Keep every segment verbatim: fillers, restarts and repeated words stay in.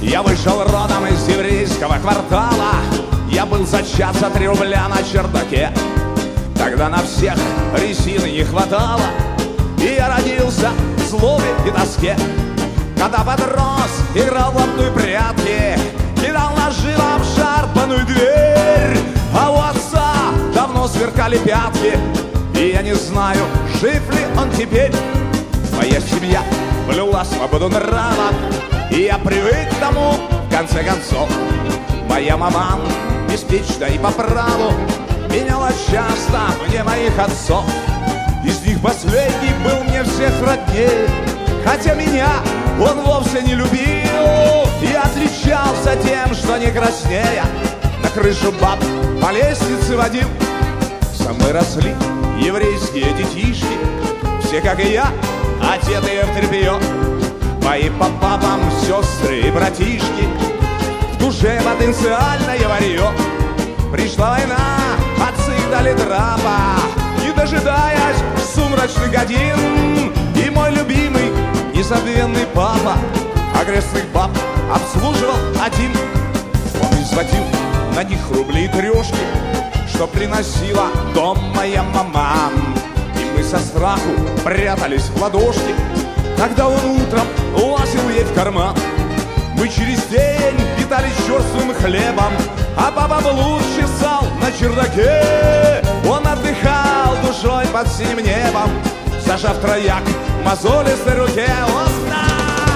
Я вышел родом из еврейского квартала. Я был зачат за три рубля на чердаке. Тогда на всех резины не хватало, и я родился в злобе и тоске. Когда подрос, играл в лапную прятки, кидал ножи в обшарпанную дверь. А у отца давно сверкали пятки, и я не знаю, жив ли он теперь. Моя семья блюла свободу нрава, и я привык к тому, в конце концов. Моя маман беспечна и по праву меняла часто мне моих отцов. Из них последний был мне всех роднее, хотя меня он вовсе не любил и отличался тем, что не краснея на крышу баб по лестнице водил. Со мной росли еврейские детишки, все, как и я, одетые в тряпье. Мои по папам сестры и братишки, в душе потенциальное варье. Пришла война, отцы дали драпа, не дожидаясь сумрачных годин. И мой любимый, незабвенный папа окрестных баб обслуживал один. Он изводил на них рубли и трешки, что приносила дом моя мама. И мы со страху прятались в ладошки, когда он утром лазил ей в карман. Мы через день питались черствым хлебом, а папа блуд чесал на чердаке. Он отдыхал душой под синим небом, зажав трояк мозолистой руке. Вот так!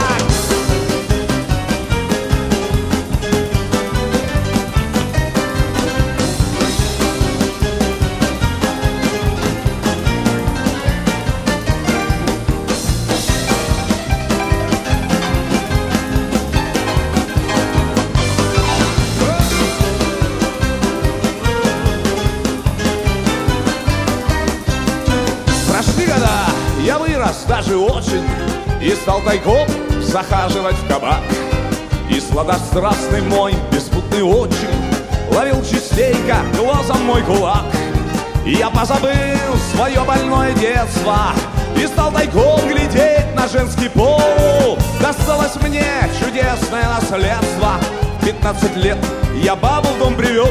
Прошли года, я вырос даже очень, и стал тайком захаживать в кабак. И сладострастный мой беспутный отчим ловил частенько глазом мой кулак. И я позабыл свое больное детство и стал тайком глядеть на женский пол. Досталось мне чудесное наследство. В пятнадцать лет я бабу в дом привел,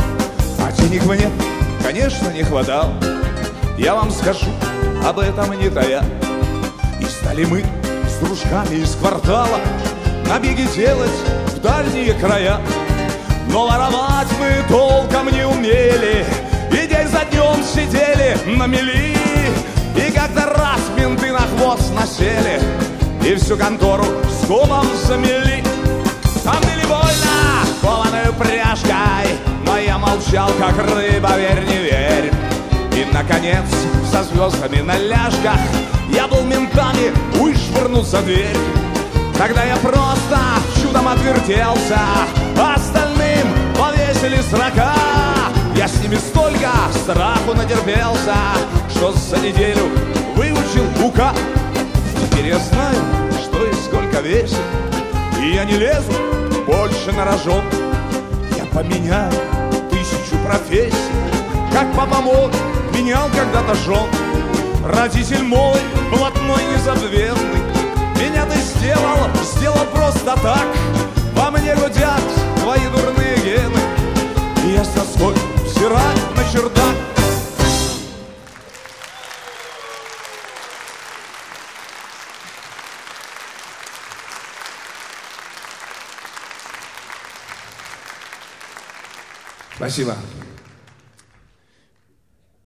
а денег мне, конечно, не хватало. Я вам скажу об этом не тая. И стали мы с дружками из квартала набеги делать в дальние края. Но воровать мы толком не умели, и день за днем сидели на мели. И как-то раз менты на хвост насели и всю контору скопом замели. Там били больно кованой пряжкой, но я молчал, как рыба, верь, не верь. И, наконец, со звездами на ляжках я был ментами вышвырнут за дверь. Тогда я просто чудом отвертелся, а остальным повесили срока. Я с ними столько страху натерпелся, что за неделю выучил УК. Теперь я знаю, что и сколько весит, и я не лезу больше на рожон. Я поменяю тысячу профессий, как папа мой менял когда-то жен. Родитель мой, блатной незабвенный, меня ты сделал, сделал просто так. Во мне гудят твои дурные гены, и я с тоской взираю на чердак. Спасибо.